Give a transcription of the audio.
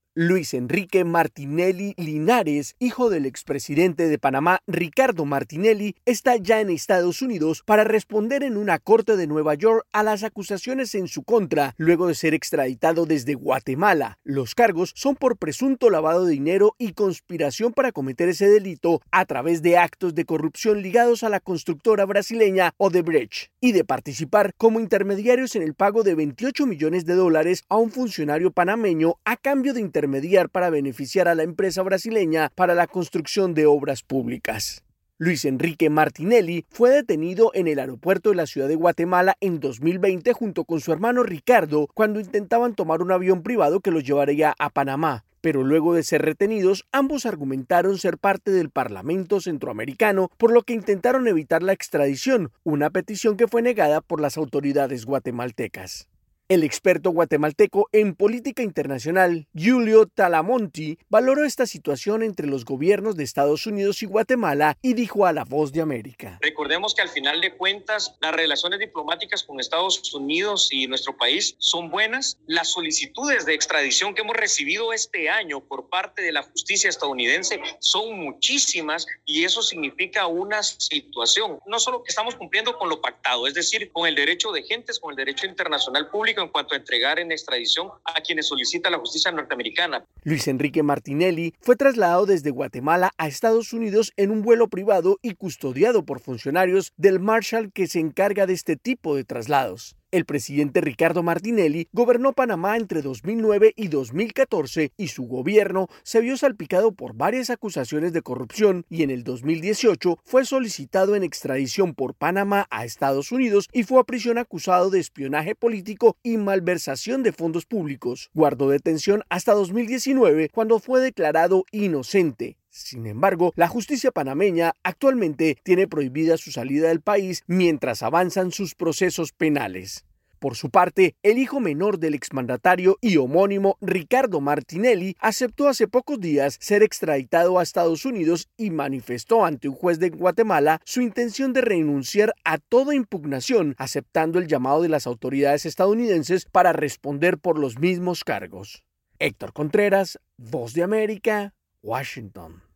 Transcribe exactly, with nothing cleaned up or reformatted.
Luis Enrique Martinelli Linares, hijo del expresidente de Panamá Ricardo Martinelli, está ya en Estados Unidos para responder en una corte de Nueva York a las acusaciones en su contra, luego de ser extraditado desde Guatemala. Los cargos son por presunto lavado de dinero y conspiración para cometer ese delito a través de actos de corrupción ligados a la constructora brasileña Odebrecht y de participar como intermediarios en el pago de veintiocho millones de dólares a un funcionario panameño a cambio de intermediar para beneficiar a la empresa brasileña para la construcción de obras públicas. Luis Enrique Martinelli fue detenido en el aeropuerto de la ciudad de Guatemala en dos mil veinte junto con su hermano Ricardo cuando intentaban tomar un avión privado que los llevaría a Panamá. Pero luego de ser retenidos, ambos argumentaron ser parte del Parlamento Centroamericano, por lo que intentaron evitar la extradición, una petición que fue negada por las autoridades guatemaltecas. El experto guatemalteco en política internacional, Giulio Talamonti, valoró esta situación entre los gobiernos de Estados Unidos y Guatemala y dijo a La Voz de América: Recordemos que al final de cuentas, las relaciones diplomáticas con Estados Unidos y nuestro país son buenas. Las solicitudes de extradición que hemos recibido este año por parte de la justicia estadounidense son muchísimas y eso significa una situación. No solo que estamos cumpliendo con lo pactado, es decir, con el derecho de gentes, con el derecho internacional público, en cuanto a entregar en extradición a quienes solicita la justicia norteamericana. Luis Enrique Martinelli fue trasladado desde Guatemala a Estados Unidos en un vuelo privado y custodiado por funcionarios del Marshal que se encarga de este tipo de traslados. El presidente Ricardo Martinelli gobernó Panamá entre dos mil nueve y dos mil catorce y su gobierno se vio salpicado por varias acusaciones de corrupción y en el dos mil dieciocho fue solicitado en extradición por Panamá a Estados Unidos y fue a prisión acusado de espionaje político y malversación de fondos públicos. Guardó detención hasta dos mil diecinueve cuando fue declarado inocente. Sin embargo, la justicia panameña actualmente tiene prohibida su salida del país mientras avanzan sus procesos penales. Por su parte, el hijo menor del exmandatario y homónimo Ricardo Martinelli aceptó hace pocos días ser extraditado a Estados Unidos y manifestó ante un juez de Guatemala su intención de renunciar a toda impugnación, aceptando el llamado de las autoridades estadounidenses para responder por los mismos cargos. Héctor Contreras, Voz de América, Washington.